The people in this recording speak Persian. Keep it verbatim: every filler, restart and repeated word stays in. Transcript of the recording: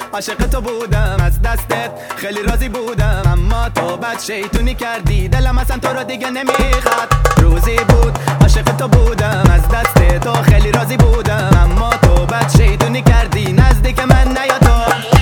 عاشق تو بودم، از دستت خیلی راضی بودم، اما تو بد شیطونی کردی، دلم اصلا تو رو دیگه نمیخواد. روزی بود عاشق تو بودم، از دست تو خیلی راضی بودم، اما تو بد شیطونی کردی، نزدیک من نیا تو.